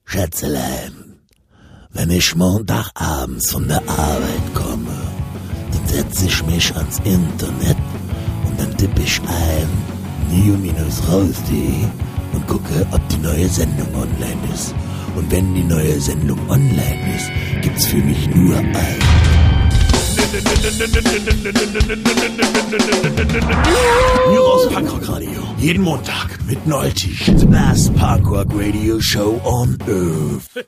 Schätzelein, wenn ich montagabends von der Arbeit komme, dann setze ich mich ans Internet und dann tippe ich ein neo-raus.de und gucke, ob die neue Sendung online ist. Und wenn die neue Sendung online ist, gibt's für mich nur ein. Neuros Punkrock Radio. Jeden Montag mit Nolti. The best Punkrock Radio Show on Earth.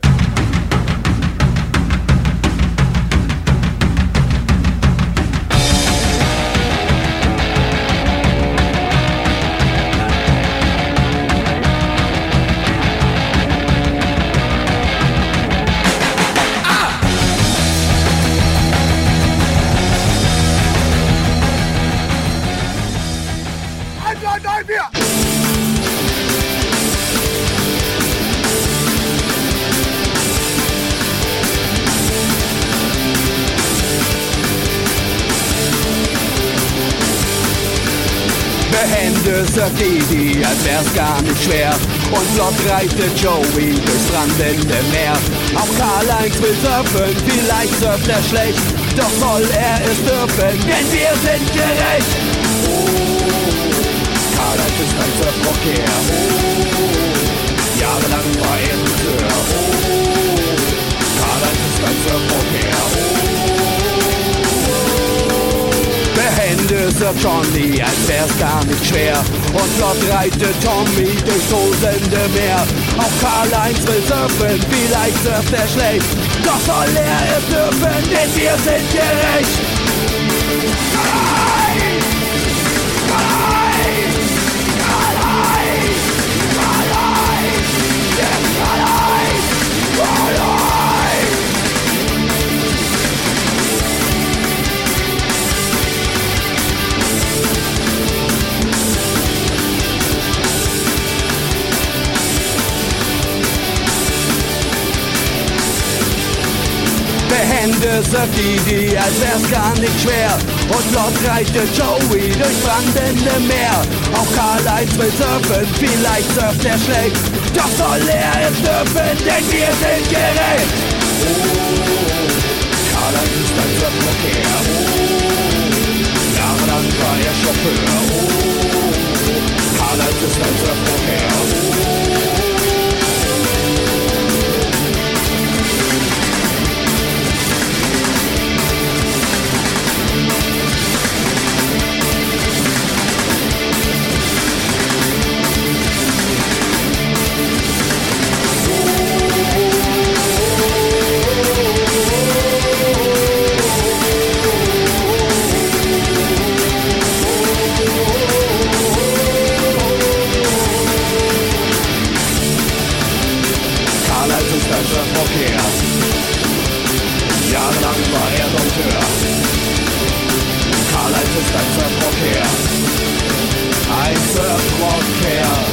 Hände sagt Didi, als wär's gar nicht schwer. Und flott reitet Joey durchs brandende Meer. Auch Karl-Heinz will surfen, vielleicht surft er schlecht. Doch soll er es dürfen, denn wir sind gerecht. Oh, Karl-Heinz ist ein Surfrocker. Oh, jahrelang war er Friseur. Oh, Karl-Heinz ist ein Surfrocker. Hände surft Johnny, als wär's gar nicht schwer. Und flott reitet Tommy durchs tosende Meer. Auch Karl-Heinz will surfen, vielleicht surft er schlecht. Doch soll er es dürfen, denn wir sind gerecht. Karl-Heinz! Karl-Heinz! Karl-Heinz! Karl-Heinz! Der Karl-Heinz! Karl-Heinz! Hände surft Didi, als wär's gar nicht schwer. Und flott reitet Joey durchs brandende Meer. Auch Karl-Heinz will surfen, vielleicht surft er schlecht. Doch soll er es dürfen, denn wir sind gerecht. Oh, Karl-Heinz ist ein Surfrocker. Oh, jahrelang war er Chauffeur. Oh, Karl-Heinz ist ein Surfrocker. Jahrelang war er Dompteur. Karl-Heinz ist ein Surfrocker. Ein Surfrocker.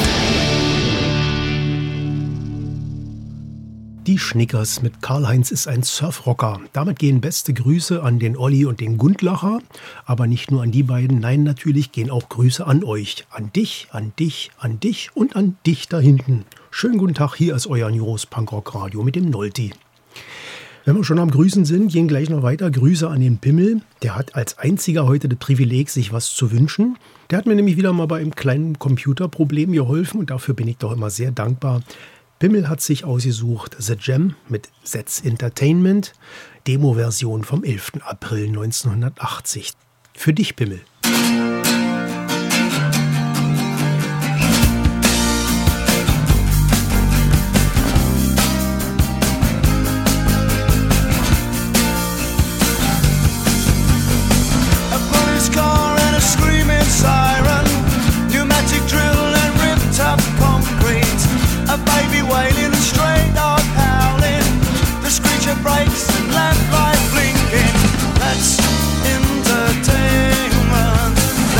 Die Schnickers mit Karl-Heinz ist ein Surfrocker. Damit gehen beste Grüße an den Olli und den Gundlacher. Aber nicht nur an die beiden, nein, natürlich gehen auch Grüße an euch. An dich, an dich, an dich und an dich da hinten. Schönen guten Tag, hier ist euer Neuros Punkrock Radio mit dem Nolti. Wenn wir schon am Grüßen sind, gehen gleich noch weiter. Grüße an den Pimmel. Der hat als einziger heute das Privileg, sich was zu wünschen. Der hat mir nämlich wieder mal bei einem kleinen Computerproblem geholfen und dafür bin ich doch immer sehr dankbar. Pimmel hat sich ausgesucht The Jam mit Setz Entertainment, Demo-Version vom 11. April 1980. Für dich, Pimmel. Brakes and lamplight blinking. That's entertainment.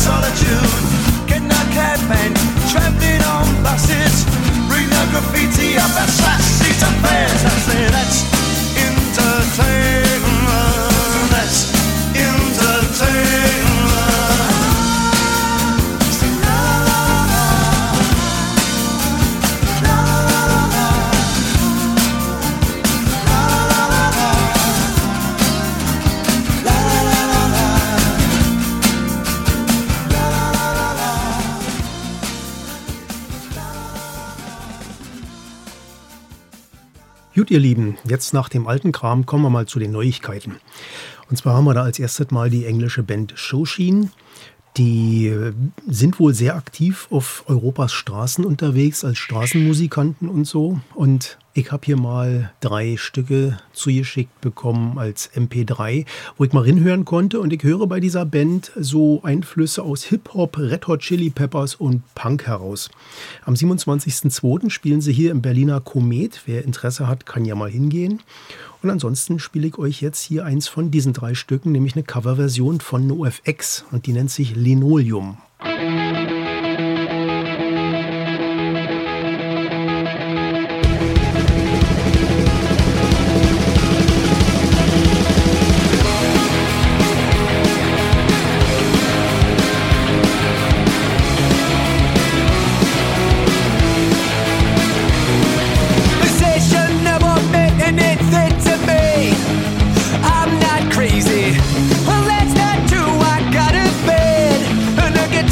solitude. Getting a cab and trampling on buses. Reading the graffiti up at Sassy Affairs. I say that's entertainment. That's entertainment. Gut, ihr Lieben, jetzt nach dem alten Kram kommen wir mal zu den Neuigkeiten. Und zwar haben wir da als erstes mal die englische Band Shoshin. Die sind wohl sehr aktiv auf Europas Straßen unterwegs, als Straßenmusikanten und so. Und ich habe hier mal 3 Stücke zugeschickt bekommen als MP3, wo ich mal hinhören konnte. Und ich höre bei dieser Band so Einflüsse aus Hip-Hop, Red Hot Chili Peppers und Punk heraus. Am 27.02. spielen sie hier im Berliner Komet. Wer Interesse hat, kann ja mal hingehen. Und ansonsten spiele ich euch jetzt hier eins von diesen 3 Stücken, nämlich eine Coverversion von NoFX. Und die nennt sich Linoleum. Crazy. Well, that's not true. I got a bed and I get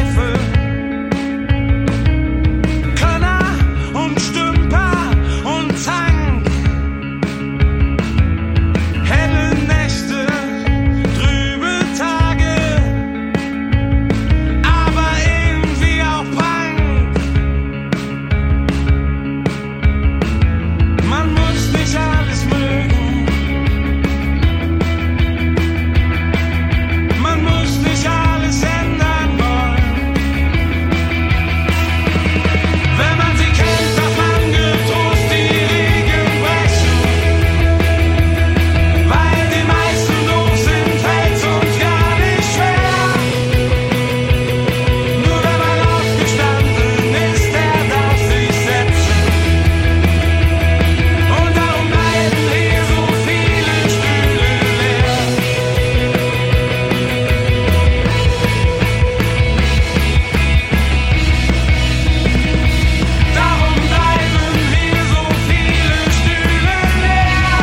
Zweifel. Könner und Stümper und Zank. Helle Nächte, trübe Tage, aber irgendwie auch Punk. Man muss nicht alles mögen. Man muss nicht alles ändern wollen. Wenn man sie kennt, darf man getrost die Regeln brechen. Weil die meisten doof sind, fällt's uns gar nicht schwer. Nur wenn man aufgestanden ist, der darf sich setzen. Und darum bleiben hier so viele Stühle leer. Darum bleiben hier so viele Stühle leer.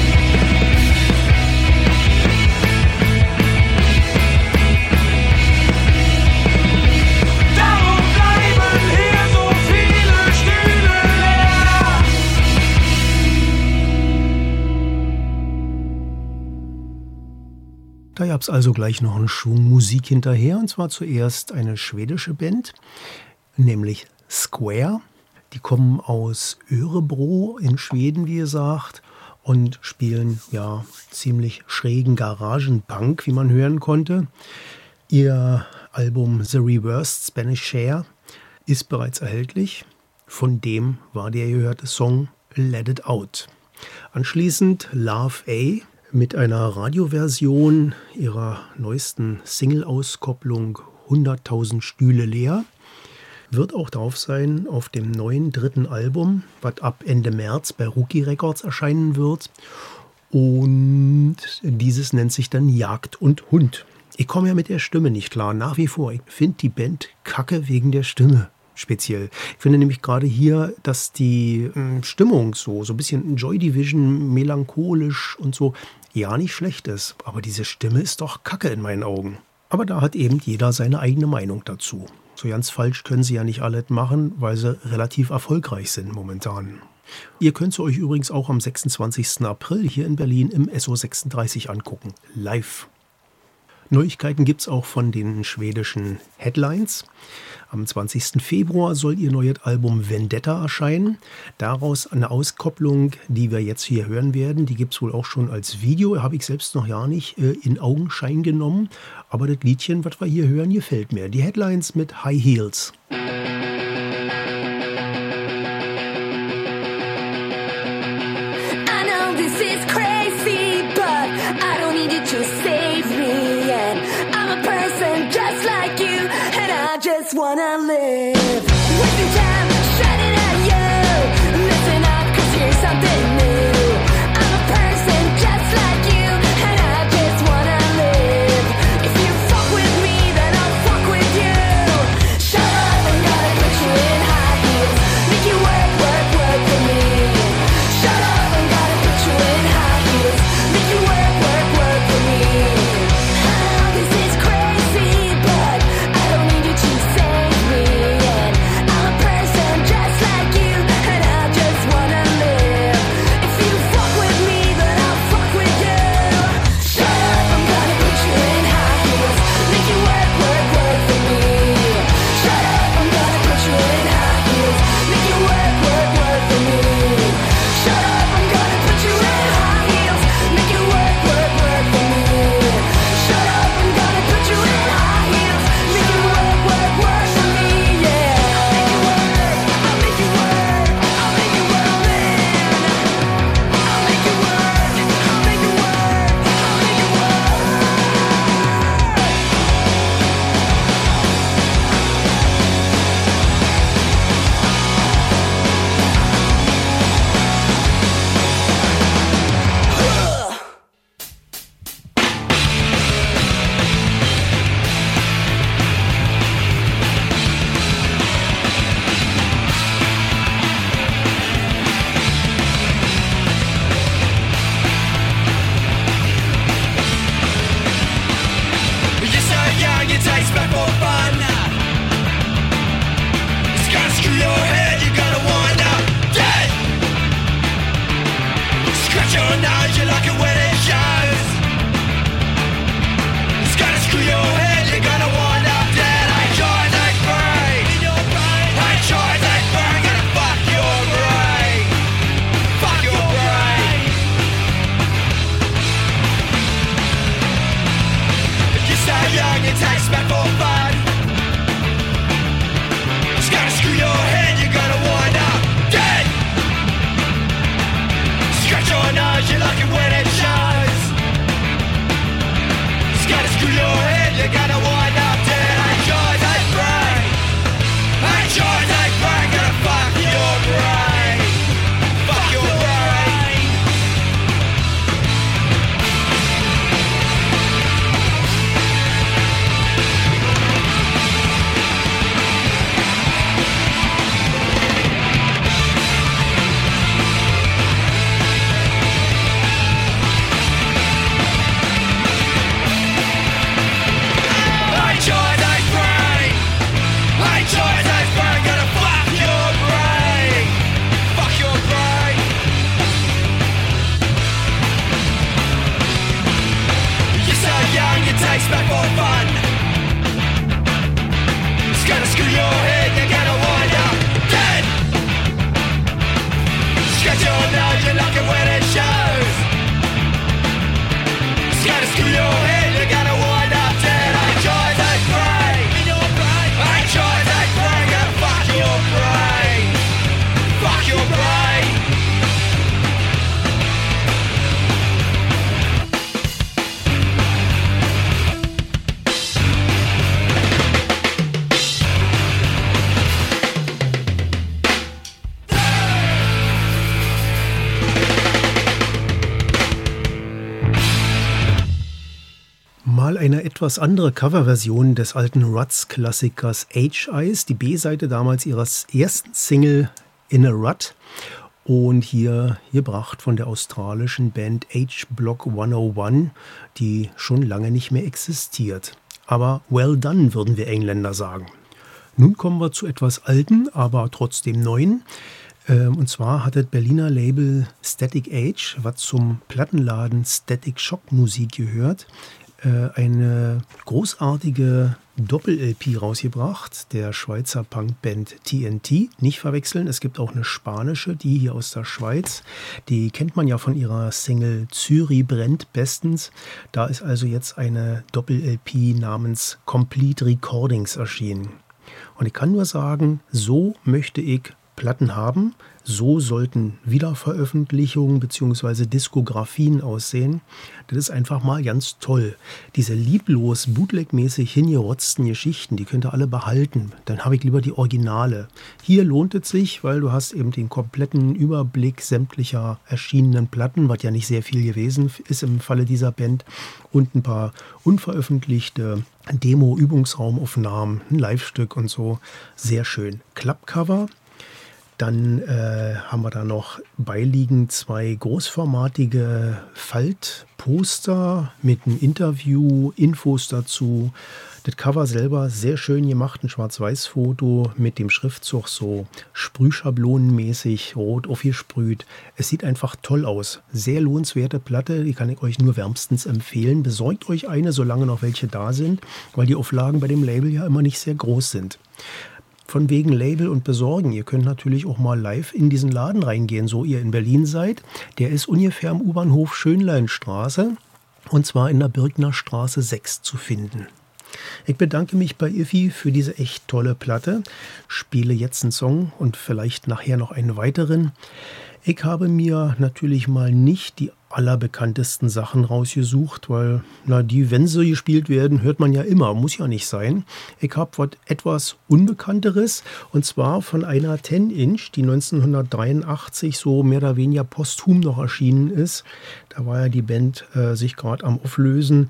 Darum bleiben hier so viele Stühle leer. Da gab es also gleich noch einen Schwung Musik hinterher, und zwar zuerst eine schwedische Band, nämlich Square. Die kommen aus Örebro in Schweden, wie gesagt, und spielen ja ziemlich schrägen Garagenpunk, wie man hören konnte. Ihr Album The Reversed Spanish Share ist bereits erhältlich. Von dem war der gehörte Song Let It Out. Anschließend Love A mit einer Radioversion ihrer neuesten Single-Auskopplung 100.000 Stühle leer. Wird auch drauf sein auf dem neuen dritten Album, was ab Ende März bei Rookie Records erscheinen wird. Und dieses nennt sich dann Jagd und Hund. Ich komme ja mit der Stimme nicht klar, nach wie vor. Ich finde die Band kacke wegen der Stimme speziell. Ich finde nämlich gerade hier, dass die Stimmung so ein bisschen Joy Division, melancholisch und so, ja nicht schlecht ist. Aber diese Stimme ist doch kacke in meinen Augen. Aber da hat eben jeder seine eigene Meinung dazu. So ganz falsch können sie ja nicht alle machen, weil sie relativ erfolgreich sind momentan. Ihr könnt sie euch übrigens auch am 26. April hier in Berlin im SO36 angucken, live. Neuigkeiten gibt es auch von den schwedischen Headlines. Am 20. Februar soll ihr neues Album Vendetta erscheinen. Daraus eine Auskopplung, die wir jetzt hier hören werden. Die gibt es wohl auch schon als Video. Habe ich selbst noch gar nicht in Augenschein genommen. Aber das Liedchen, was wir hier hören, gefällt mir. Die Headlines mit High Heels. I know this is crazy, but I don't need you to save me. And I'm a person just like you, and I just wanna live. Wasting time shouting at you. Listen up, 'cause here's something new. I'm a person just like you, and I just wanna live. If you fuck with me, then I'll fuck with you. Shut up, I'm gonna put you in high heels. Make you work, work, work for me. Shut up, I'm gonna put you in high heels. Make you work, work, work for me. I know this is crazy, but I don't need you to save me. And I'm a person eine etwas andere Coverversion des alten Ruts-Klassikers H-Eyes, die B-Seite damals ihres ersten Single In a Rut. Und hier gebracht von der australischen Band H-Block 101, die schon lange nicht mehr existiert. Aber well done, würden wir Engländer sagen. Nun kommen wir zu etwas Alten, aber trotzdem Neuen. Und zwar hat das Berliner Label Static Age, was zum Plattenladen Static Shock Musik gehört, eine großartige Doppel-LP rausgebracht, der Schweizer Punkband TNT. Nicht verwechseln, es gibt auch eine spanische, die hier aus der Schweiz. Die kennt man ja von ihrer Single Zürich brennt bestens. Da ist also jetzt eine Doppel-LP namens Complete Recordings erschienen. Und ich kann nur sagen, so möchte ich Platten haben. So sollten Wiederveröffentlichungen bzw. Diskografien aussehen. Das ist einfach mal ganz toll. Diese lieblos, bootleg-mäßig hingerotzten Geschichten, die könnt ihr alle behalten. Dann habe ich lieber die Originale. Hier lohnt es sich, weil du hast eben den kompletten Überblick sämtlicher erschienenen Platten, was ja nicht sehr viel gewesen ist im Falle dieser Band, und ein paar unveröffentlichte Demo-Übungsraumaufnahmen, ein Live-Stück und so. Sehr schön. Klappcover. Dann haben wir da noch beiliegend 2 großformatige Faltposter mit einem Interview, Infos dazu. Das Cover selber sehr schön gemacht, ein Schwarz-Weiß-Foto mit dem Schriftzug so sprühschablonenmäßig rot aufgesprüht. Es sieht einfach toll aus. Sehr lohnenswerte Platte, die kann ich euch nur wärmstens empfehlen. Besorgt euch eine, solange noch welche da sind, weil die Auflagen bei dem Label ja immer nicht sehr groß sind. Von wegen Label und Besorgen. Ihr könnt natürlich auch mal live in diesen Laden reingehen, so ihr in Berlin seid. Der ist ungefähr am U-Bahnhof Schönleinstraße und zwar in der Birkner Straße 6 zu finden. Ich bedanke mich bei Iffy für diese echt tolle Platte. Spiele jetzt einen Song und vielleicht nachher noch einen weiteren. Ich habe mir natürlich mal nicht die allerbekanntesten Sachen rausgesucht, weil die, wenn sie gespielt werden, hört man ja immer, muss ja nicht sein. Ich habe was etwas Unbekannteres und zwar von einer 10-Inch, die 1983 so mehr oder weniger posthum noch erschienen ist. Da war ja die Band sich gerade am Auflösen.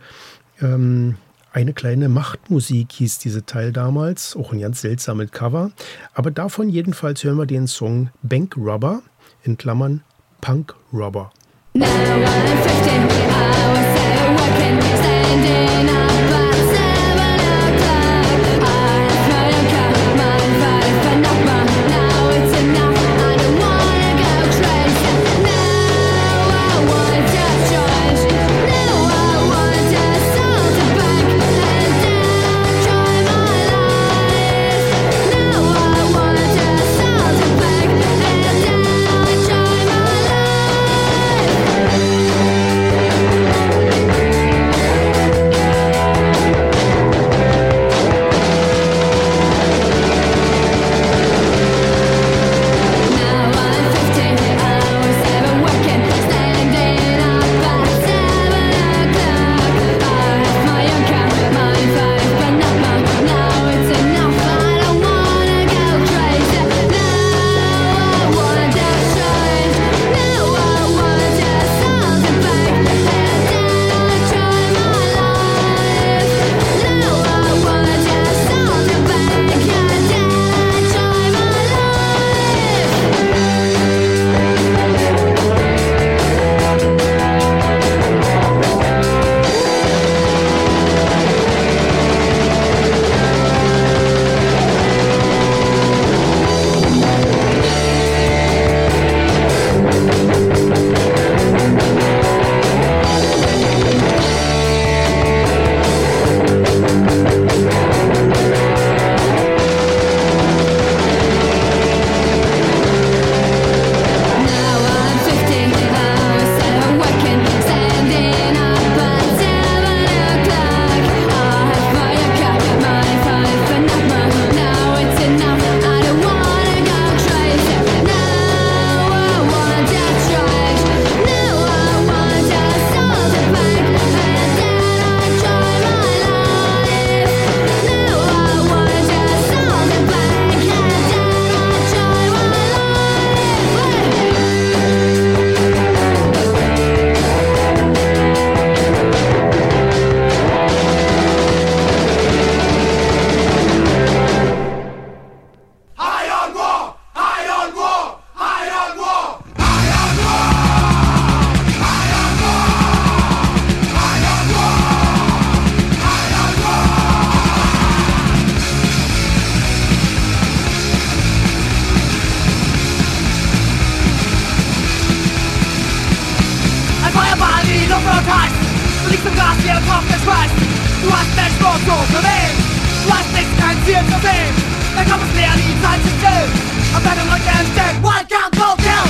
Eine kleine Machtmusik hieß diese Teil damals, auch ein ganz seltsames Cover. Aber davon jedenfalls hören wir den Song Bank Robber, in Klammern Punk Robber. Now I'm 15, I was there working, standing up at 7 o'clock. I have no car, my fight for number. Now it's enough, I don't wanna go crazy. Now I want just choice. Now I want just salt a bank and enjoy my life. Now I want just salt a bank and enjoy my life. Siehst du Gras hier drauf geschweißt? Du hast nicht bloß so für wen? Du hast nicht kein Ziel zu sehen. Dann kommt es leer, die Zeit ist still. Auf deinem Rücken steht Welcome to Kill.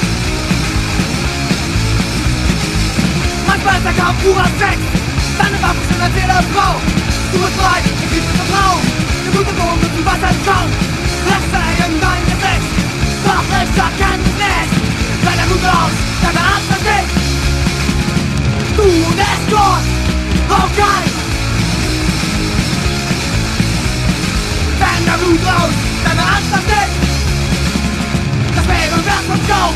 Manchmal ist der Kampf purer Sex. Deine Waffe sind als jede Frau. Du bist bereit, ich liebe zu Traum. Der gute Bogen mit dem Wasser im Schaum. Reste in dein Gesicht. Doch ich erkenne es nicht. Wenn er gut aus, deine Art versteht. Du bist gut, okay. Wenn der Blut raus, deine Art versteht. Das Leben wird vom Show.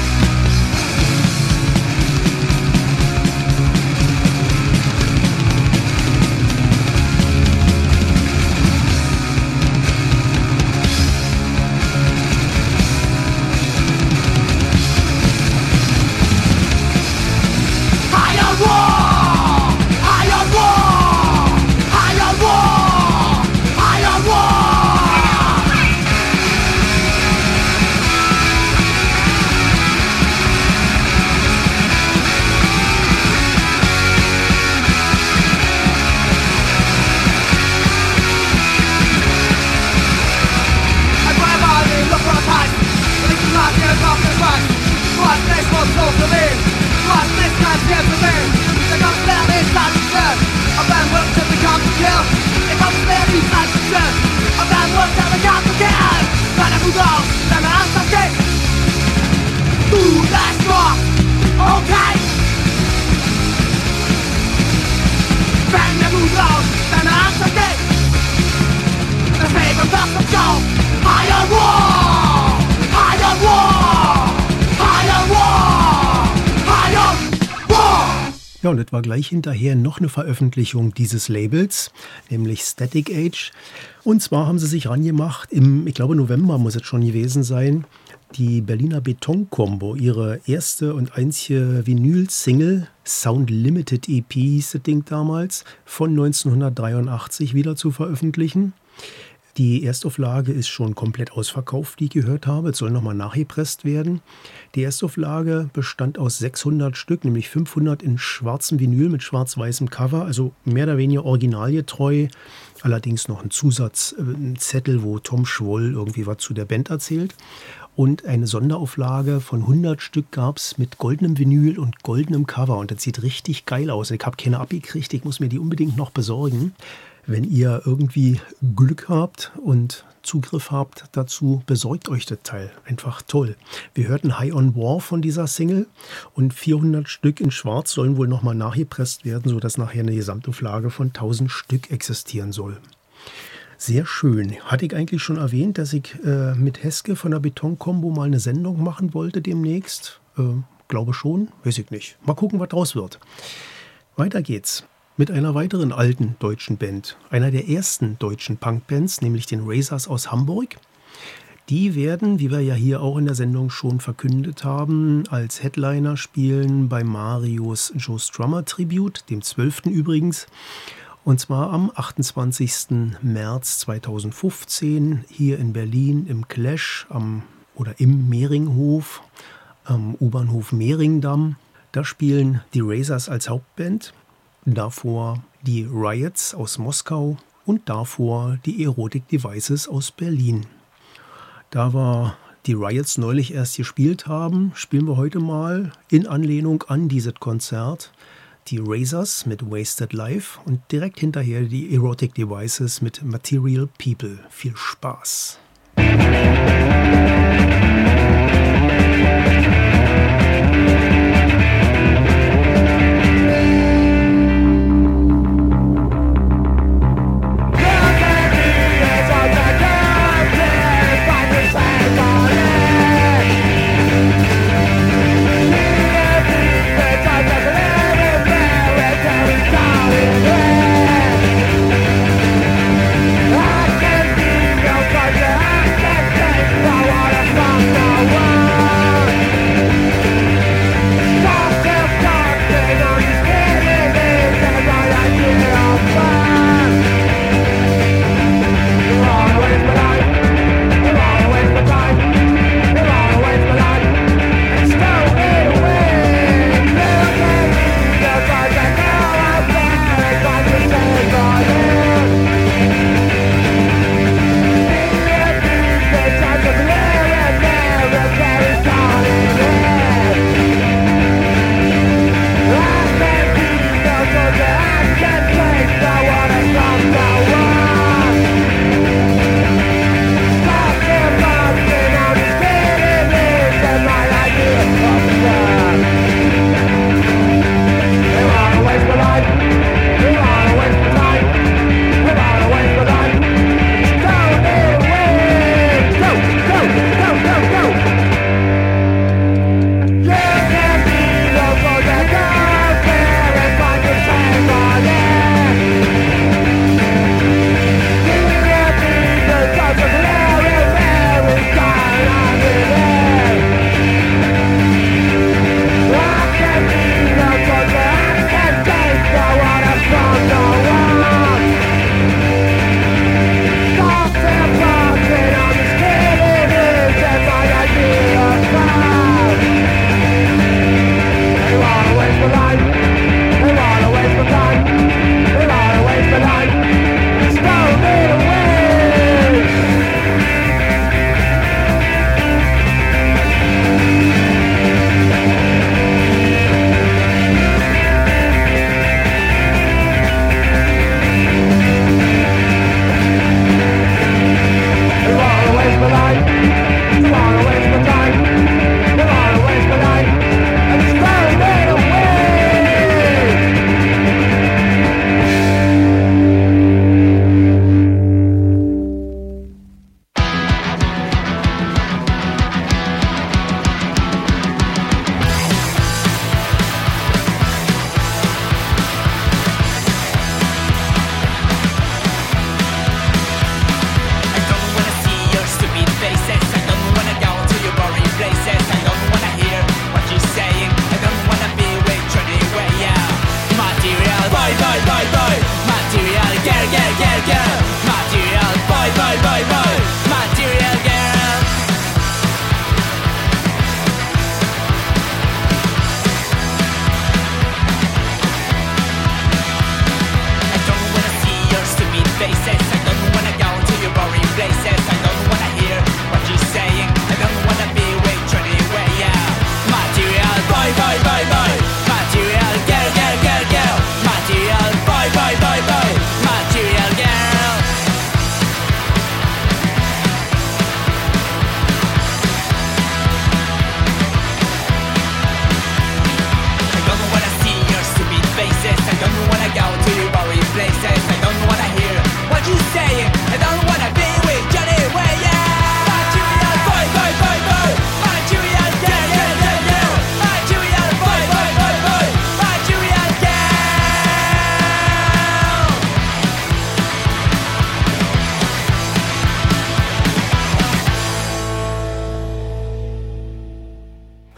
Ja, und das war gleich hinterher noch eine Veröffentlichung dieses Labels, nämlich Static Age. Und zwar haben sie sich rangemacht, ich glaube November muss es schon gewesen sein, die Berliner Beton-Combo, ihre erste und einzige Vinyl-Single, Sound Limited EP hieß das Ding damals, von 1983 wieder zu veröffentlichen. Die Erstauflage ist schon komplett ausverkauft, die ich gehört habe. Es soll nochmal nachgepresst werden. Die Erstauflage bestand aus 600 Stück, nämlich 500 in schwarzem Vinyl mit schwarz-weißem Cover, also mehr oder weniger originalgetreu. Allerdings noch ein Zusatzzettel, wo Tom Schwoll irgendwie was zu der Band erzählt. Und eine Sonderauflage von 100 Stück gab es mit goldenem Vinyl und goldenem Cover. Und das sieht richtig geil aus. Ich habe keine abgekriegt, ich muss mir die unbedingt noch besorgen. Wenn ihr irgendwie Glück habt und Zugriff habt dazu, besorgt euch das Teil. Einfach toll. Wir hörten High on War von dieser Single und 400 Stück in Schwarz sollen wohl nochmal nachgepresst werden, sodass nachher eine Gesamtauflage von 1000 Stück existieren soll. Sehr schön. Hatte ich eigentlich schon erwähnt, dass ich mit Heske von der Beton-Combo mal eine Sendung machen wollte demnächst? Glaube schon, weiß ich nicht. Mal gucken, was draus wird. Weiter geht's mit einer weiteren alten deutschen Band. Einer der ersten deutschen Punkbands, nämlich den Razors aus Hamburg. Die werden, wie wir ja hier auch in der Sendung schon verkündet haben, als Headliner spielen bei Marios Joe Strummer Tribute, dem 12. übrigens. Und zwar am 28. März 2015 hier in Berlin im Clash im Mehringhof, am U-Bahnhof Mehringdamm. Da spielen die Razors als Hauptband, davor die Riots aus Moskau und davor die Erotic Devices aus Berlin. Da wir die Riots neulich erst gespielt haben, spielen wir heute mal in Anlehnung an dieses Konzert die Razors mit Wasted Life und direkt hinterher die Erotic Devices mit Material People. Viel Spaß! I can be your brother, I can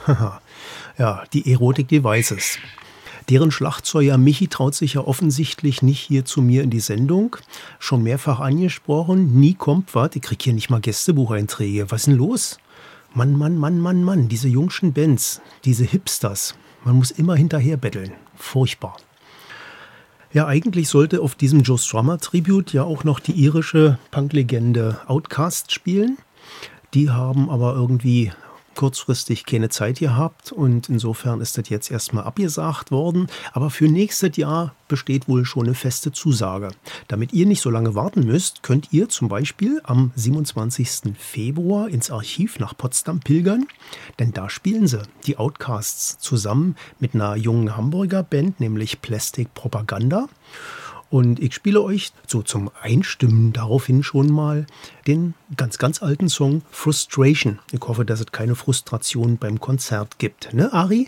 Ja, die Erotic Devices. Deren Schlagzeuger Michi traut sich ja offensichtlich nicht hier zu mir in die Sendung. Schon mehrfach angesprochen, nie kommt was. Ich krieg hier nicht mal Gästebucheinträge. Was ist denn los? Mann, diese jungschen Bands, diese Hipsters. Man muss immer hinterher betteln. Furchtbar. Ja, eigentlich sollte auf diesem Joe Strummer-Tribute ja auch noch die irische Punklegende Outkast spielen. Die haben aber irgendwie kurzfristig keine Zeit gehabt und insofern ist das jetzt erstmal abgesagt worden. Aber für nächstes Jahr besteht wohl schon eine feste Zusage. Damit ihr nicht so lange warten müsst, könnt ihr zum Beispiel am 27. Februar ins Archiv nach Potsdam pilgern, denn da spielen sie, die Outcasts, zusammen mit einer jungen Hamburger Band, nämlich Plastic Propaganda. Und ich spiele euch so zum Einstimmen daraufhin schon mal den ganz alten Song Frustration. Ich hoffe, dass es keine Frustration beim Konzert gibt. Ne, Ari?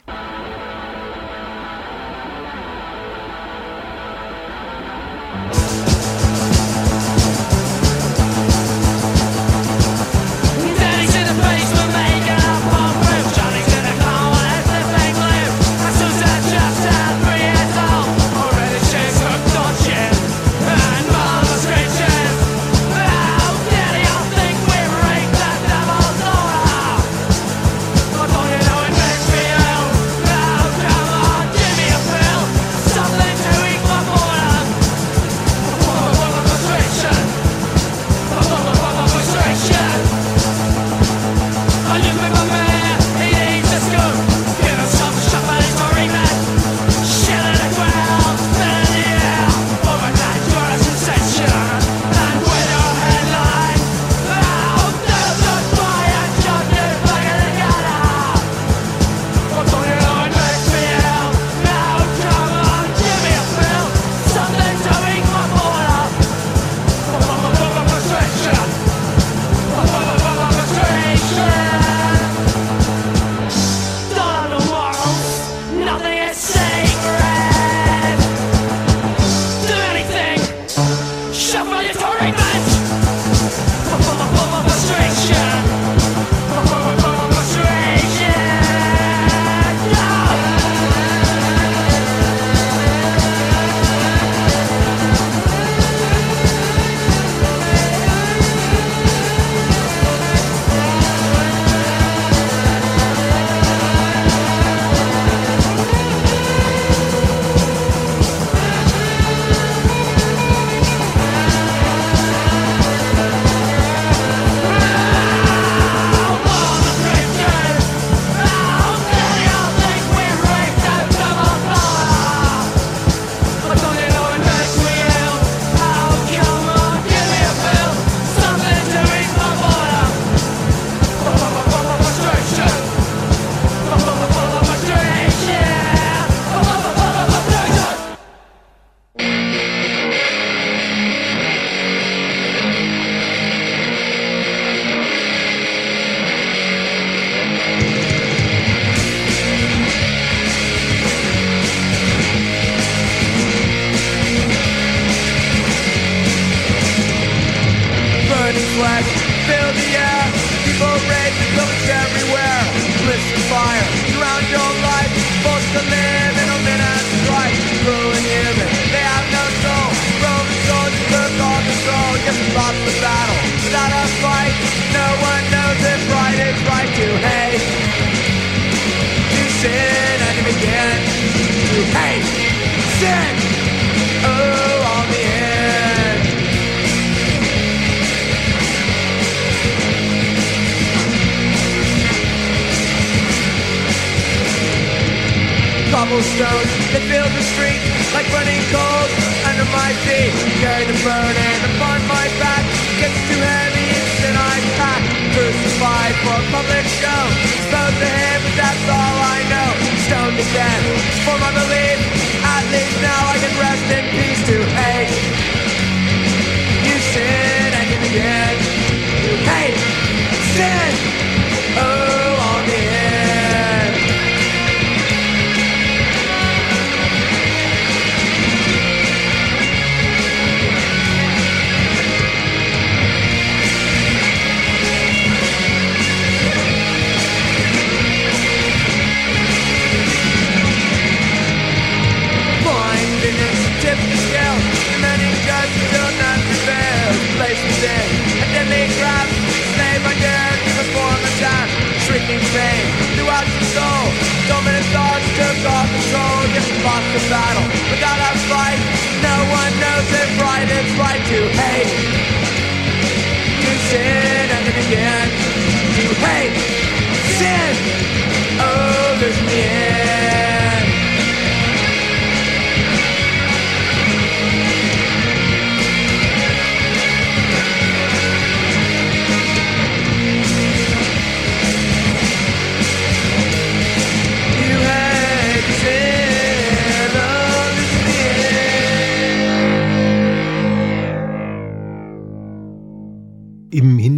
Cobblestones, they fill the street like burning coals under my feet. Carry the burden upon my back, gets too heavy, and I pack. Crucified for public show, exposed to him, but that's all I know. Stoned to death for my belief, at least now I can rest in peace to hate. You sin and you begin to hate, sin, oh, on the end.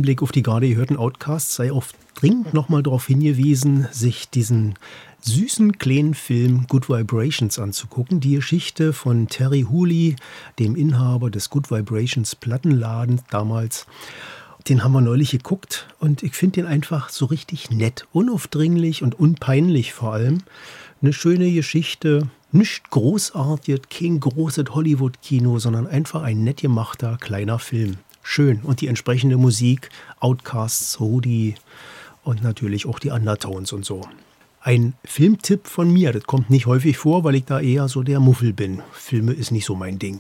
Hinblick auf die gerade gehörten Outcasts sei auch dringend nochmal darauf hingewiesen, sich diesen süßen kleinen Film Good Vibrations anzugucken. Die Geschichte von Terry Hooley, dem Inhaber des Good Vibrations Plattenladens damals. Den haben wir neulich geguckt und ich finde den einfach so richtig nett, unaufdringlich und unpeinlich vor allem. Eine schöne Geschichte, nicht großartig, kein großes Hollywood-Kino, sondern einfach ein nett gemachter kleiner Film. Schön. Und die entsprechende Musik, Outcasts, Rudi und natürlich auch die Undertones und so. Ein Filmtipp von mir, das kommt nicht häufig vor, weil ich da eher so der Muffel bin. Filme ist nicht so mein Ding.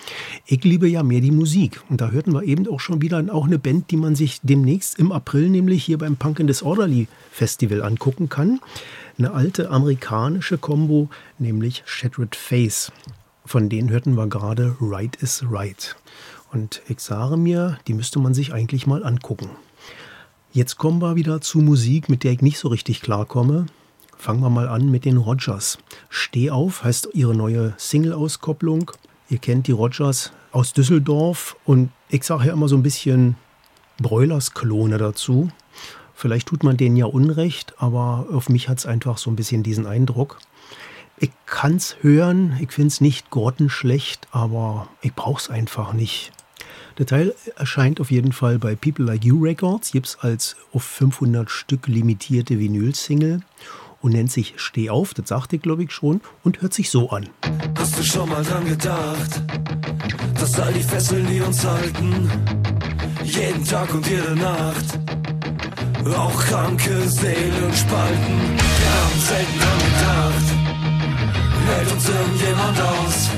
Ich liebe ja mehr die Musik. Und da hörten wir eben auch schon wieder auch eine Band, die man sich demnächst im April nämlich hier beim Punk and Disorderly Festival angucken kann. Eine alte amerikanische Kombo, nämlich Shattered Face. Von denen hörten wir gerade Right is Right. Und ich sage mir, die müsste man sich eigentlich mal angucken. Jetzt kommen wir wieder zu Musik, mit der ich nicht so richtig klarkomme. Fangen wir mal an mit den Rogers. Steh auf heißt ihre neue Single-Auskopplung. Ihr kennt die Rogers aus Düsseldorf und ich sage ja immer so ein bisschen Broilers-Klone dazu. Vielleicht tut man denen ja Unrecht, aber auf mich hat es einfach so ein bisschen diesen Eindruck. Ich kann es hören, ich finde es nicht grottenschlecht, aber ich brauche es einfach nicht. Der Teil erscheint auf jeden Fall bei People Like You Records, gibt es als auf 500 Stück limitierte Vinyl-Single und nennt sich Steh auf, das sagte ich glaube ich schon, und hört sich so an. Hast du schon mal dran gedacht, dass all die Fesseln, die uns halten, jeden Tag und jede Nacht, auch kranke Seelen spalten? Wir haben selten dran gedacht, hält uns irgendjemand aus?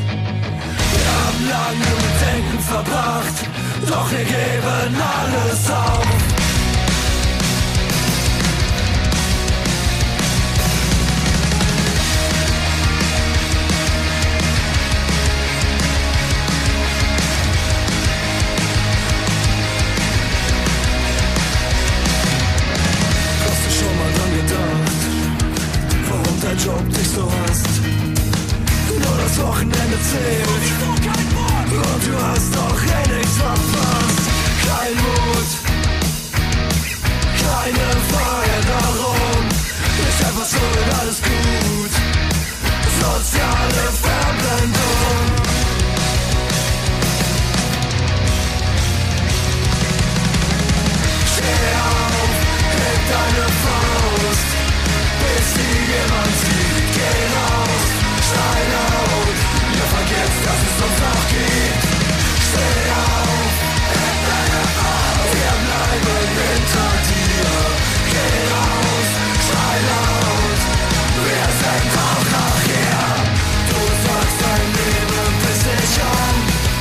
Wir haben lange mit Denken verbracht, doch wir geben alles auf. Hast du schon mal dran gedacht, warum dein Job dich so hasst? Nur das Wochenende zählt und du hast doch nichts verpasst. Kein Mut, keine Veränderung, ist einfach so und alles gut. Soziale Verblendung. Steh auf, heb deine Faust, bis sie jemand sieht. Geh raus, schrei laut, ihr vergesst, dass es uns noch gibt. Steh auf, heb deine Faust, wir bleiben hinter dir. Geh raus, schrei laut, wir sind auch nachher. Du sagst, dein Leben pisst dich an.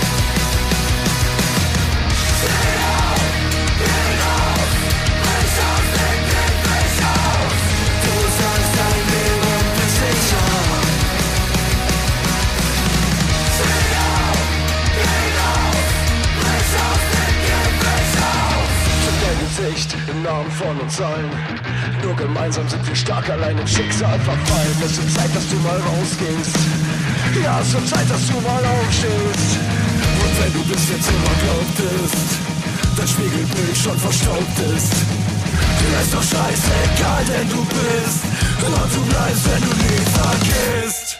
Steh auf, geh raus, brich auf, brich auf. Du sagst, dein Leben pisst dich an. Steh auf, geh raus, brich auf, brich auf. Für dein Gesicht im Namen von uns allen. Nur gemeinsam sind wir stark, allein im Schicksal verfallen. Es wird Zeit, dass du mal rausgehst. Ja, es wird Zeit, dass du mal aufstehst. Und wenn du bis jetzt immer glaubtest, dein Spiegelbild schon verstaubt ist, dir ist doch scheißegal, denn du bist. Und du bleibst, wenn du nie vergisst.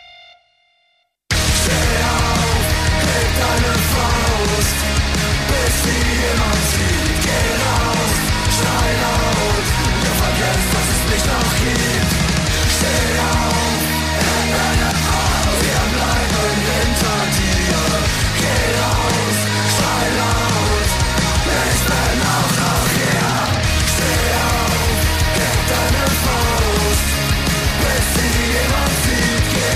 Steh auf, heb deine Faust, bis sie jemand sieht. Geh raus, schrei laut, ihr vergesst, dass es mich noch gibt. Steh auf, heb deine Faust, wir bleiben hinter dir. Geh raus, schrei laut, ich bin auch nachher. Steh auf, heb deine Faust, bis sie jemand sieht. Geh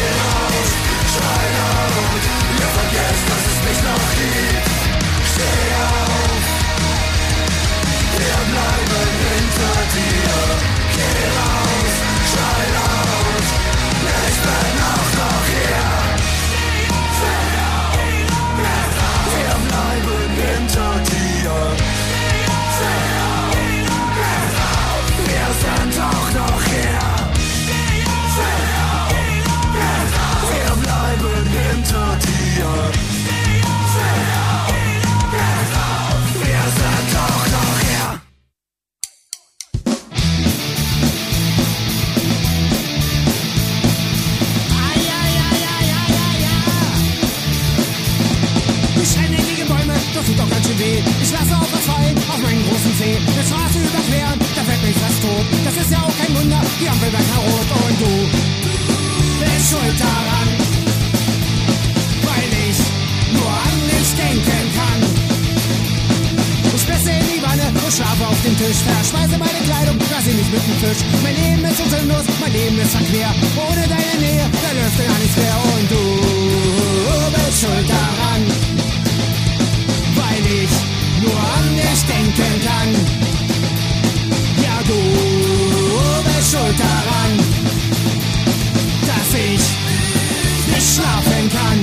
Tisch. Verschweiße meine Kleidung, rasier mich mit dem Fisch. Mein Leben ist so sinnlos, mein Leben ist verquer. Ohne deine Nähe, da läuft gar nichts mehr. Und du bist schuld daran, weil ich nur an dich denken kann. Ja, du bist schuld daran, dass ich nicht schlafen kann.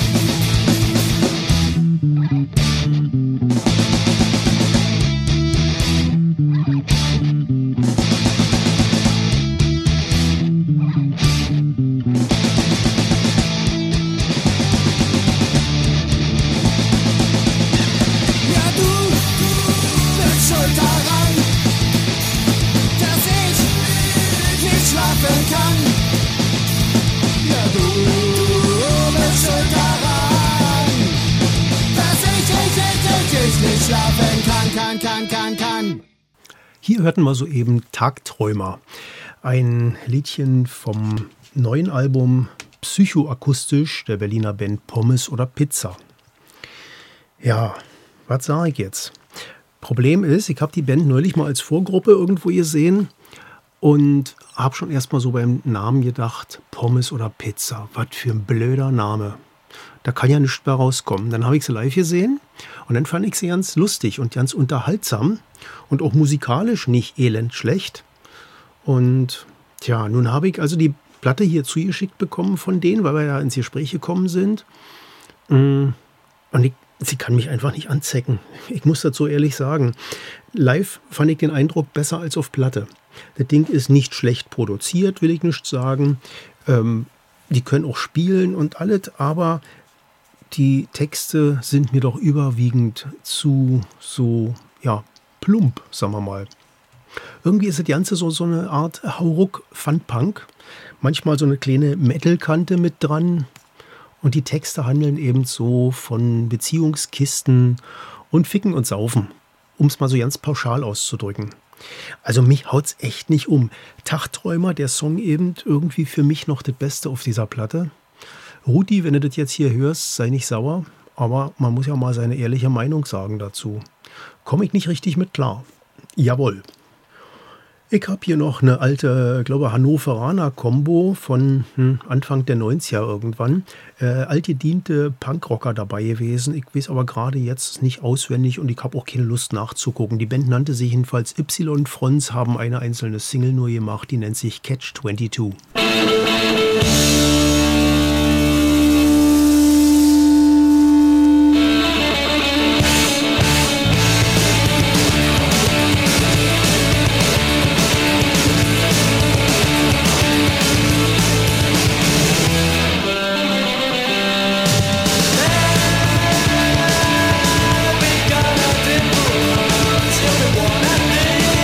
Hier hörten wir soeben Tagträumer, ein Liedchen vom neuen Album Psychoakustisch der Berliner Band Pommes oder Pizza. Ja, was sage ich jetzt? Problem ist, ich habe die Band neulich mal als Vorgruppe irgendwo gesehen und habe schon erstmal so beim Namen gedacht, Pommes oder Pizza, was für ein blöder Name. Da kann ja nichts mehr rauskommen. Dann habe ich sie live gesehen und dann fand ich sie ganz lustig und ganz unterhaltsam und auch musikalisch nicht elend schlecht. Und tja, nun habe ich also die Platte hier zugeschickt bekommen von denen, weil wir ja ins Gespräch gekommen sind. Und sie kann mich einfach nicht anzecken. Ich muss das so ehrlich sagen. Live fand ich den Eindruck besser als auf Platte. Das Ding ist nicht schlecht produziert, will ich nicht sagen. Die können auch spielen und alles, aber die Texte sind mir doch überwiegend zu so, ja, plump, sagen wir mal. Irgendwie ist das Ganze so eine Art Hauruck-Funpunk. Manchmal so eine kleine Metal-Kante mit dran. Und die Texte handeln eben so von Beziehungskisten und Ficken und Saufen, um es mal so ganz pauschal auszudrücken. Also mich haut's echt nicht um. Tagträumer, der Song eben irgendwie für mich noch das Beste auf dieser Platte. Rudi, wenn du das jetzt hier hörst, sei nicht sauer, aber man muss ja mal seine ehrliche Meinung sagen dazu. Komme ich nicht richtig mit klar. Jawohl. Ich habe hier noch eine alte, glaube Hannoveraner Combo von Anfang der 90er irgendwann. Altgediente Punkrocker dabei gewesen. Ich weiß aber gerade jetzt nicht auswendig und ich habe auch keine Lust nachzugucken. Die Band nannte sich jedenfalls Y-Fronts, haben eine einzelne Single nur gemacht, die nennt sich Catch 22.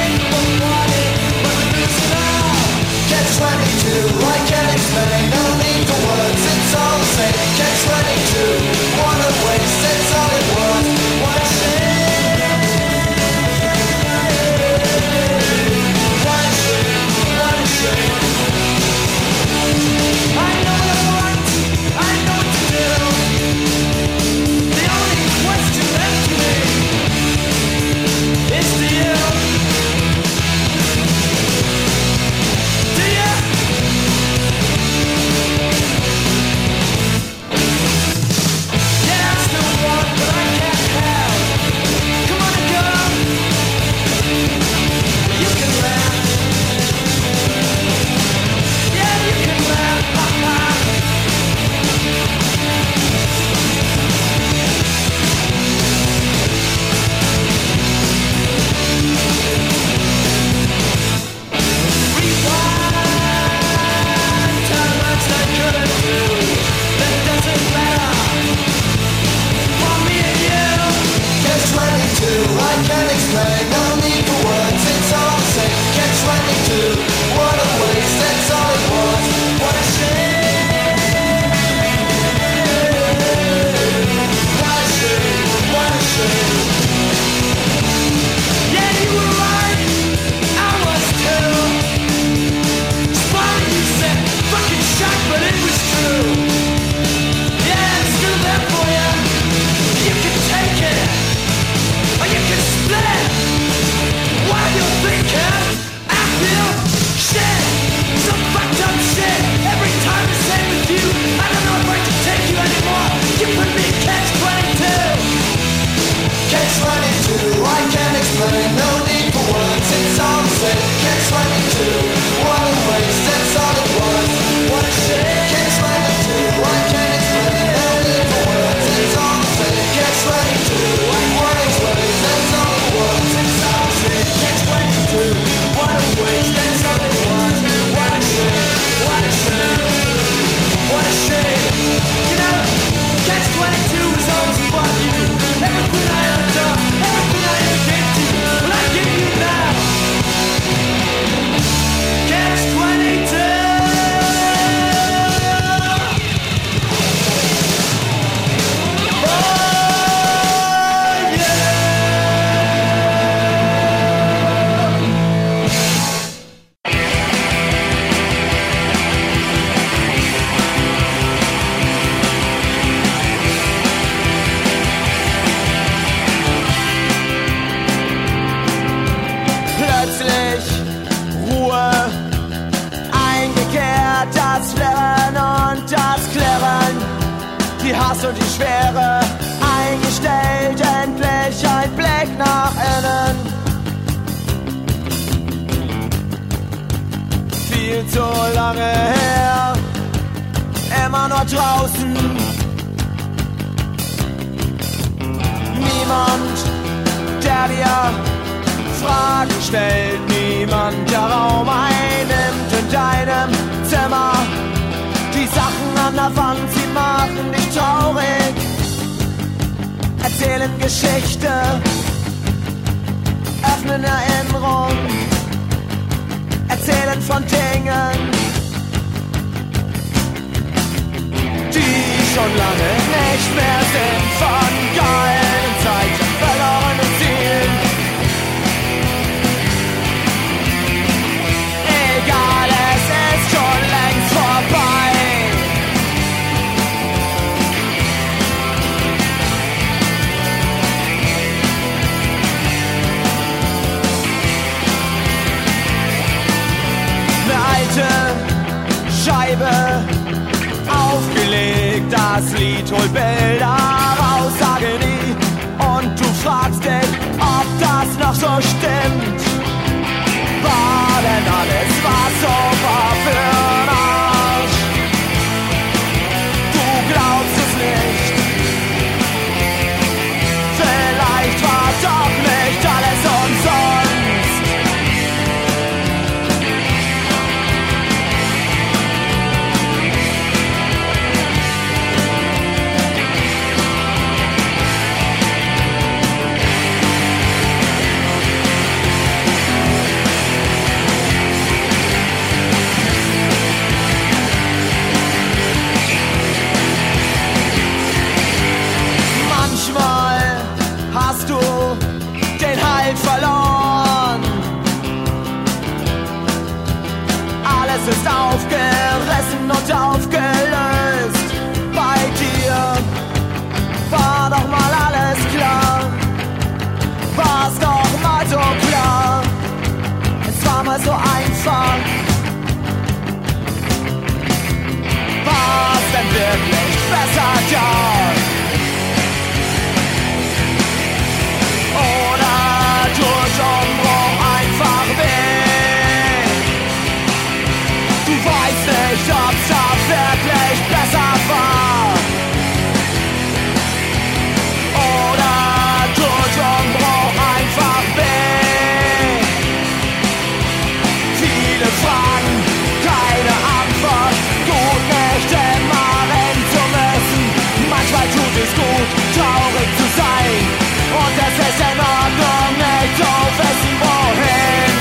I can't explain, no need. Hass und die Schwere eingestellt, endlich ein Blick nach innen. Viel zu lange her, immer nur draußen. Niemand, der dir Fragen stellt, niemand, der Raum einnimmt in deinem Zimmer. Die Sachen an der Wand, sie machen dich traurig, erzählen Geschichte, öffnen Erinnerung, erzählen von Dingen, die schon lange nicht mehr sind, von geilen Zeiten, verlorenen Zielen. Egal, es ist schon längst vorbei. Scheibe aufgelegt, das Lied holt Bilder raus, sage nie. Und du fragst dich, ob das noch so stimmt. War denn alles was so war für'n Arsch? Du glaubst es nicht. Vielleicht war doch nicht alles umsonst. Hast du den Halt verloren? Alles ist aufgerissen und aufgelöst. Bei dir war doch mal alles klar. War's doch mal so klar. Es war mal so einfach. War's denn wirklich besser da? Oder durch Umbruch einfach weg. Du weißt nicht, ob's da wirklich besser war. Oder durch Umbruch einfach weg. Viele Fragen, keine Antwort. Gut, nicht immer rennen zu müssen. Manchmal tut es gut, traurig zu sein. Und es ist in Ordnung, nicht zu wissen, wohin.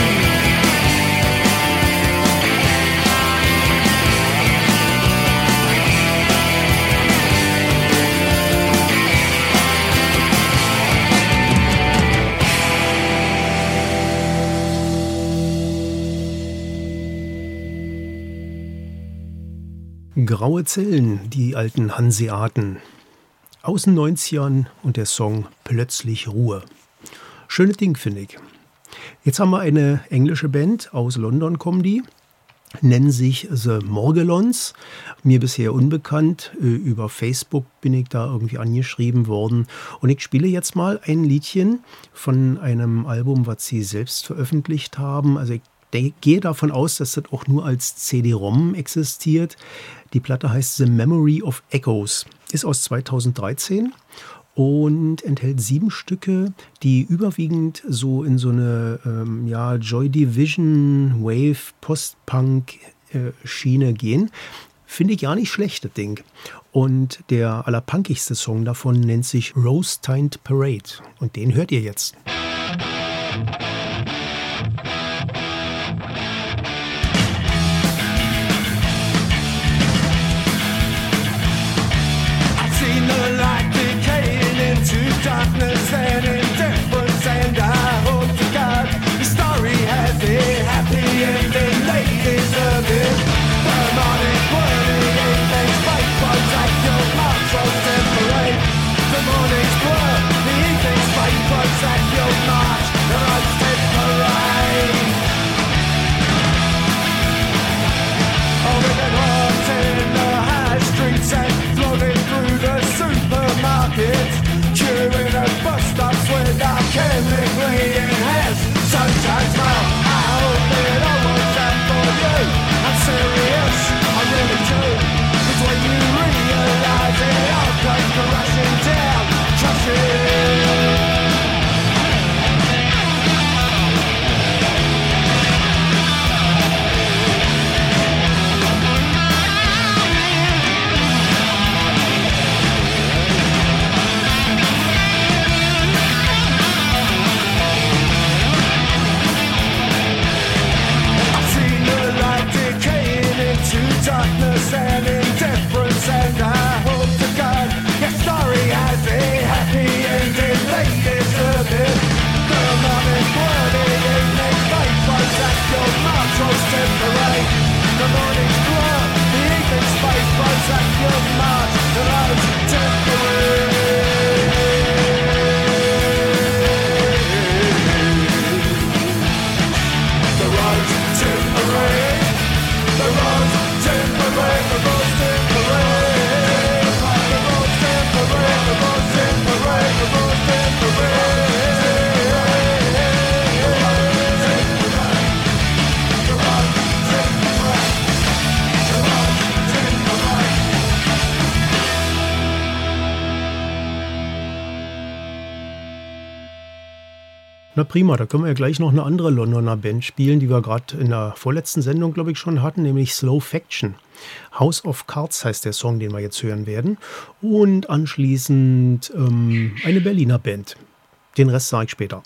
Graue Zellen, die alten Hanseaten. Aus den 90ern und der Song Plötzlich Ruhe. Schönes Ding, finde ich. Jetzt haben wir eine englische Band, aus London kommen die. nennen sich The Morgellons, mir bisher unbekannt. Über Facebook bin ich da irgendwie angeschrieben worden. Und ich spiele jetzt mal ein Liedchen von einem Album, was sie selbst veröffentlicht haben. Also ich gehe davon aus, dass das auch nur als CD-ROM existiert. Die Platte heißt The Memory of Echoes, ist aus 2013 und enthält 7 Stücke, die überwiegend so in so eine Joy Division, Wave, Post-Punk Schiene gehen. Finde ich gar nicht schlecht, das Ding. Und der allerpunkigste Song davon nennt sich Rose-Tinted Parade. Und den hört ihr jetzt. Darkness and indifference, and I hope to God the story has a happy ending. They deserve it. The morning burning, evening's fight fights at your march, roast and parade. The morning's blur, the evening's fight fights at your march, the roast and parade. Oh, we've been haunting the high streets and floating through the supermarkets. Queuing at bus stops with our chemically enhanced sunshine smile. I hope it all works out for you. I'm serious, I really do. 'Cause when you realize it all comes crashing down, trust it. Darkness and indifference, and I hope to God your story has a happy ending. They deserve it. The morning bloody evening fight fights at your march, roast and parade. The morning's blood, the evening's fight fights at your march, the roast and parade. The roast and parade. The roast. Na prima, da können wir ja gleich noch eine andere Londoner Band spielen, die wir gerade in der vorletzten Sendung, glaube ich, schon hatten, nämlich Slow Faction. House of Cards heißt der Song, den wir jetzt hören werden. Und anschließend eine Berliner Band. Den Rest sage ich später.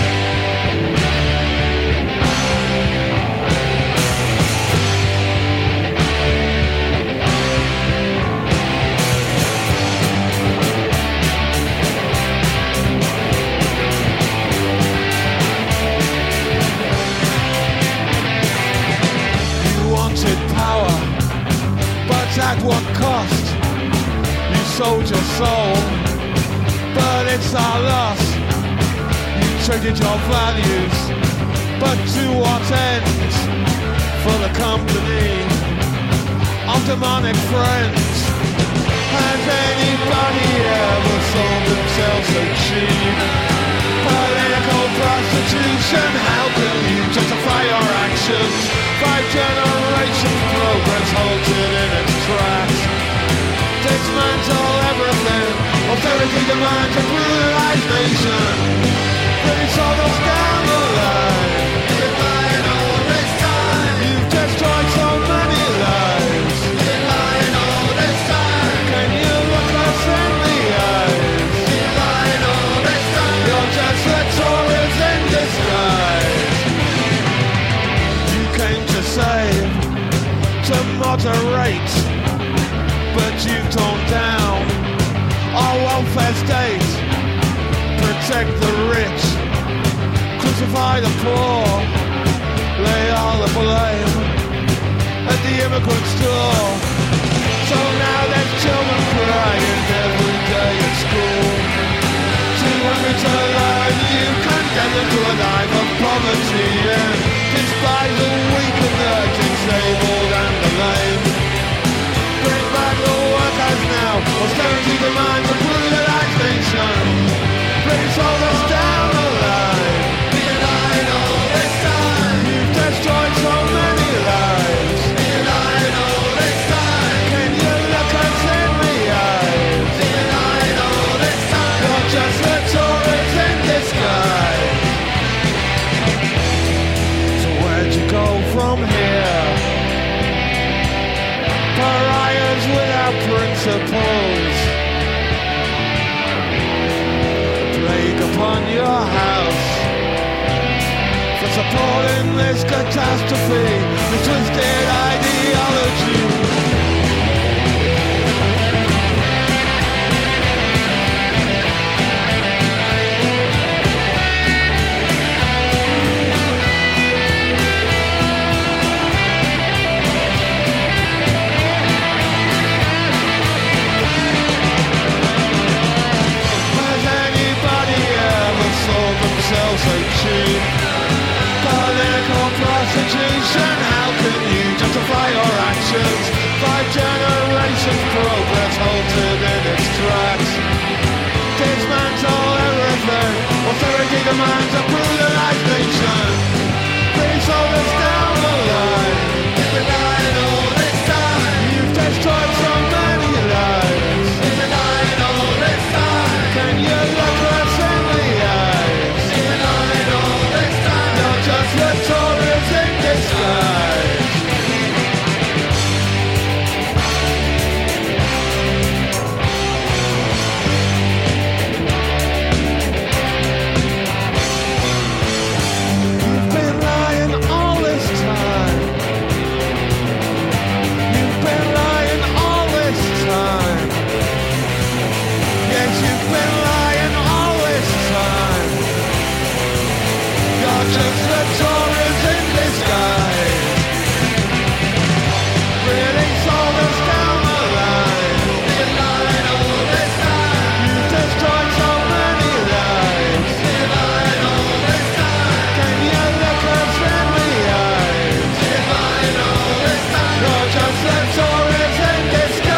At what cost? You sold your soul, but it's our loss. You traded your values, but to what end? For the company of demonic friends. Has anybody ever sold themselves so cheap? Political prostitution, how can you justify your actions? 5 generations progress halted in its tracks. Dismantle everything, authority demands a brutalized nation. British orders down the line. You've lied all this time. You've destroyed so many lives. You've lied all this time. Can you look us in the eyes? You've lied all this time. You're just rhetorics in disguise. You came to save, to moderate, but you've torn down our welfare state. Protect the rich, crucify the poor, lay all the blame at the immigrant's door. So now there's children crying every day at school. Too hungry to learn, you condemn them to a life of poverty and despise the weak and the insane. suppose. A plague upon your house for supporting this catastrophe, the twisted ideology. So cheap. Political prostitution, how can you justify your actions? 5 generations progress halted in its tracks. Dismantle everything, authority demands a brutalized nation. Please hold us down the line. You've been lying all this time. You've destroyed so many lives. You've been lying all this time. Can you look us in the eyes? Just the Taurus in disguise. You've been lying all this time. You've been lying all this time. Yes, you've been lying all this time. You're just the Taurus in disguise. Really sold us down the line. You're lying all this time. You've destroyed so many lives. You're lying all this time. Can you look us in the eyes? You're lying all this time. You're just the Taurus in disguise.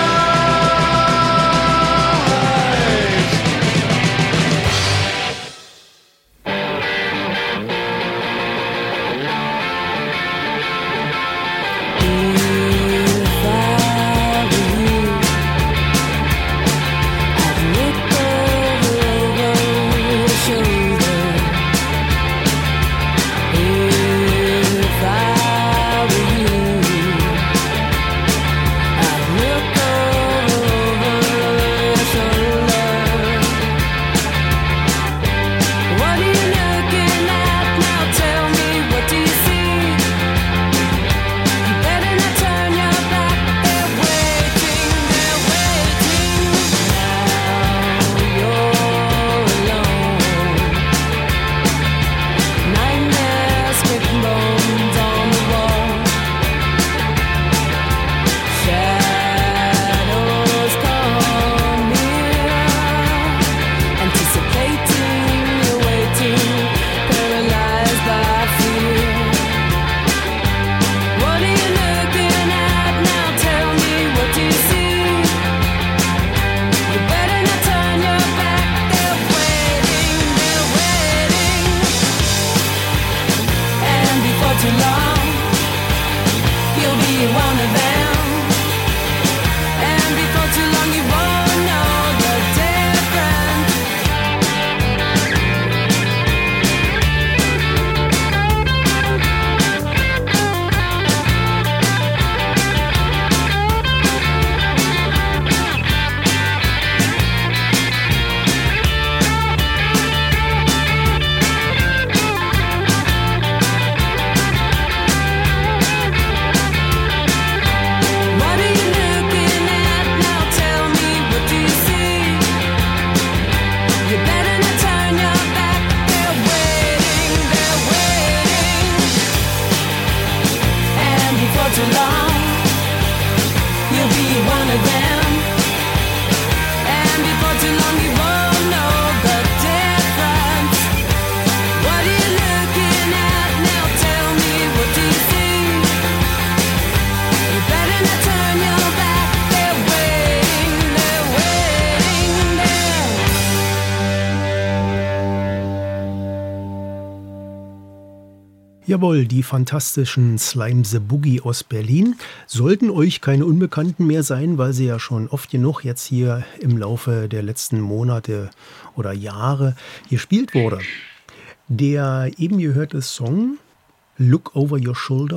Jawohl, die fantastischen Slime the Boogie aus Berlin sollten euch keine Unbekannten mehr sein, weil sie ja schon oft genug jetzt hier im Laufe der letzten Monate oder Jahre gespielt wurde. Der eben gehörte Song Look Over Your Shoulder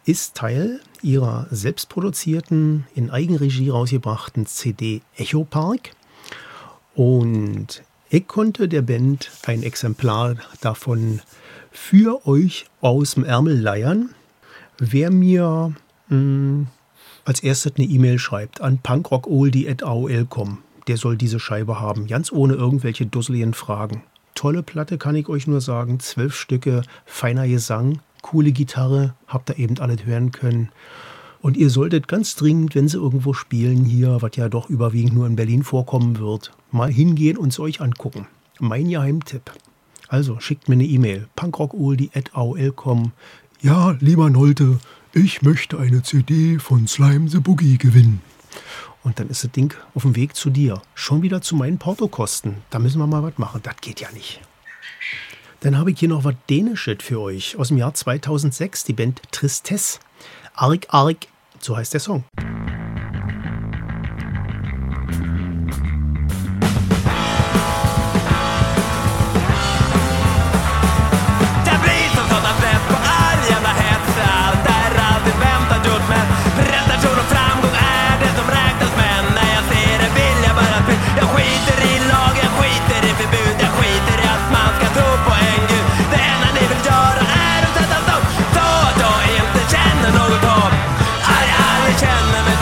ist Teil ihrer selbstproduzierten, in Eigenregie rausgebrachten CD Echo Park. Und ich konnte der Band ein Exemplar davon für euch aus dem Ärmel leiern. Wer mir als erstes eine E-Mail schreibt an punkrockoldie@aol.com, der soll diese Scheibe haben, ganz ohne irgendwelche dusseligen Fragen. Tolle Platte, kann ich euch nur sagen. 12 Stücke, feiner Gesang, coole Gitarre, habt ihr eben alles hören können. Und ihr solltet ganz dringend, wenn sie irgendwo spielen hier, was ja doch überwiegend nur in Berlin vorkommen wird, mal hingehen und es euch angucken. Mein Geheimtipp. Also schickt mir eine E-Mail, punkrockoldie@aol.com. Ja, lieber Nolte, ich möchte eine CD von Slime the Boogie gewinnen. Und dann ist das Ding auf dem Weg zu dir. Schon wieder zu meinen Portokosten. Da müssen wir mal was machen. Das geht ja nicht. Dann habe ich hier noch was Dänisches für euch. Aus dem Jahr 2006. Die Band Tristesse. Arg, arg. So heißt der Song. Känner mig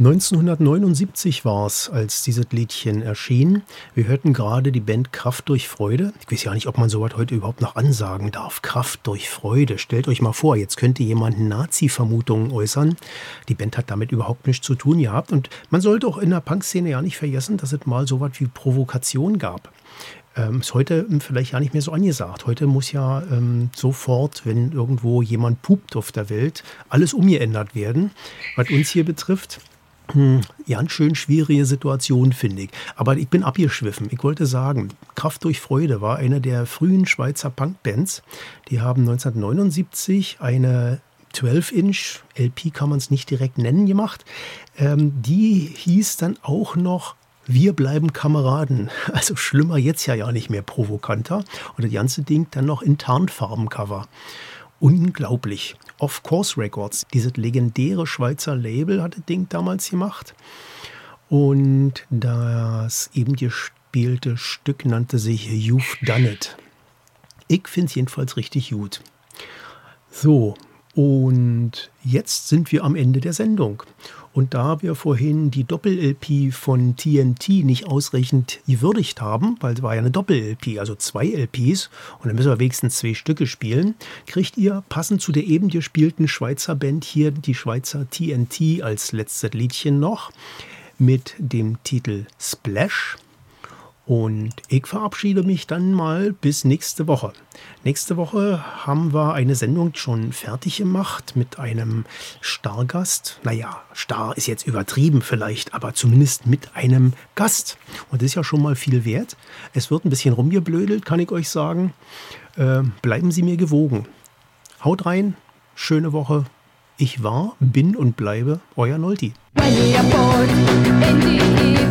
1979 war es, als dieses Liedchen erschien. Wir hörten gerade die Band Kraft durch Freude. Ich weiß ja nicht, ob man sowas heute überhaupt noch ansagen darf. Kraft durch Freude. Stellt euch mal vor, jetzt könnte jemand Nazi-Vermutungen äußern. Die Band hat damit überhaupt nichts zu tun gehabt. Und man sollte auch in der Punk-Szene ja nicht vergessen, dass es mal sowas wie Provokation gab. Ist heute vielleicht ja nicht mehr so angesagt. Heute muss ja sofort, wenn irgendwo jemand pupt auf der Welt, alles umgeändert werden. Was uns hier betrifft, ja, eine schön schwierige Situation, finde ich. Aber ich bin abgeschwiffen. Ich wollte sagen, Kraft durch Freude war eine der frühen Schweizer Punkbands. Die haben 1979 eine 12-Inch, LP kann man es nicht direkt nennen, gemacht. Die hieß dann auch noch Wir bleiben Kameraden. Also schlimmer jetzt ja nicht mehr, provokanter. Und das ganze Ding dann noch in Tarnfarbencover. Unglaublich. Of Course Records, dieses legendäre Schweizer Label, hat das Ding damals gemacht. Und das eben gespielte Stück nannte sich You've Done It. Ich finde es jedenfalls richtig gut. So, und jetzt sind wir am Ende der Sendung. Und da wir vorhin die Doppel-LP von TNT nicht ausreichend gewürdigt haben, weil es war ja eine Doppel-LP, also 2 LPs, und dann müssen wir wenigstens 2 Stücke spielen, kriegt ihr passend zu der eben gespielten Schweizer Band hier die Schweizer TNT als letztes Liedchen noch mit dem Titel Splash. Und ich verabschiede mich dann mal bis nächste Woche. Nächste Woche haben wir eine Sendung schon fertig gemacht mit einem Stargast. Naja, Star ist jetzt übertrieben vielleicht, aber zumindest mit einem Gast. Und das ist ja schon mal viel wert. Es wird ein bisschen rumgeblödelt, kann ich euch sagen. Bleiben Sie mir gewogen. Haut rein, schöne Woche. Ich war, bin und bleibe euer Nolti. When you're bored in the